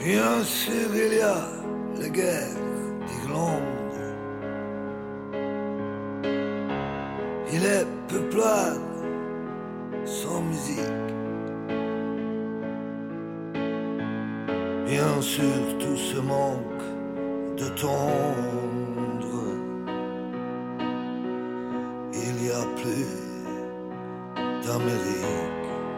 Bien sûr, il y a la guerre d'Irlande. Il est peuplade sans musique. Bien sûr, tout ce manque de tendre. Il y a plus d'Amérique.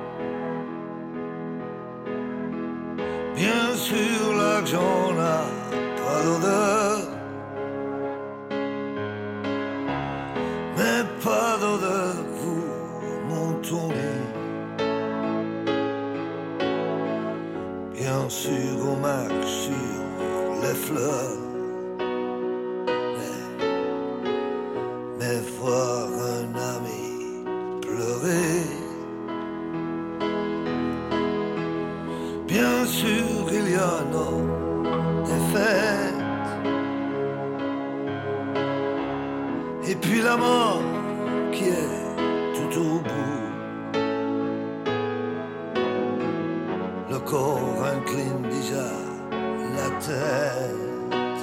Bien sûr, l'argent n'a pas d'odeur, mais pas d'odeur, vous, mon Tony. Bien sûr, on marche sur les fleurs, mais voir un ami pleurer. Bien sûr, il y a nos défaites, et puis la mort qui est tout au bout. Le corps incline déjà la tête,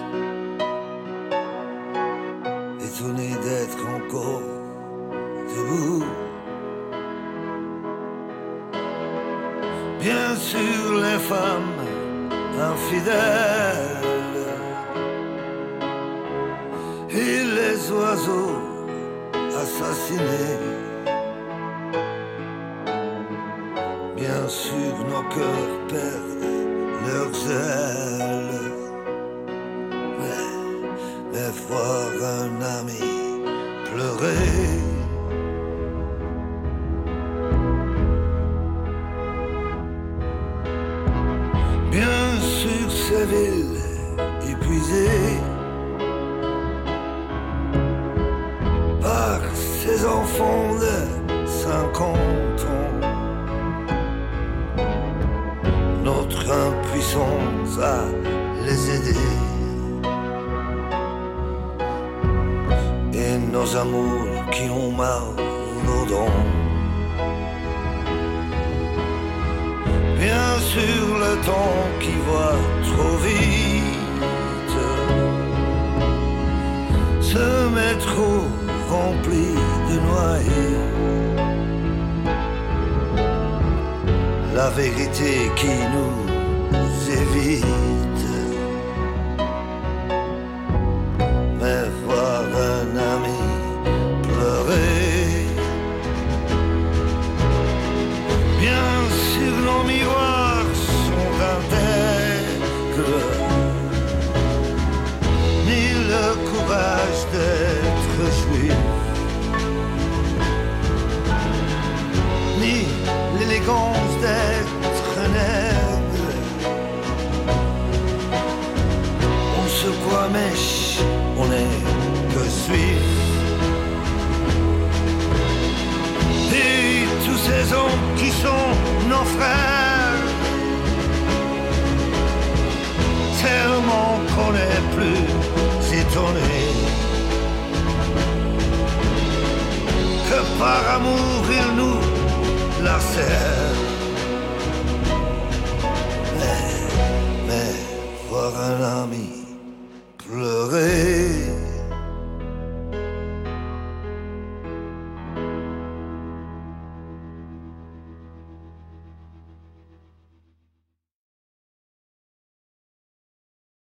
étonné d'être encore debout. Bien sûr, les femmes infidèles et les oiseaux assassinés. Bien sûr, nos cœurs perdent leurs ailes, mais voir un ami pleurer. Bien sûr, ces villes épuisées par ces enfants de 50 ans. Notre impuissance à les aider, et nos amours qui ont mal aux dents. Bien sûr, le temps qui va trop vite, ce métro rempli de noyés. La vérité qui nous évite, mais voir un ami pleurer. Bien sûr, nos miroirs sont intègres, ni le courage d'être juif, ni l'élégance d'être nègre. On se croit mèche, on n'est que suif. Et tous ces hommes qui sont nos frères, tellement qu'on n'est plus étonné que par amour ils nous lacèrent. Mais voir un ami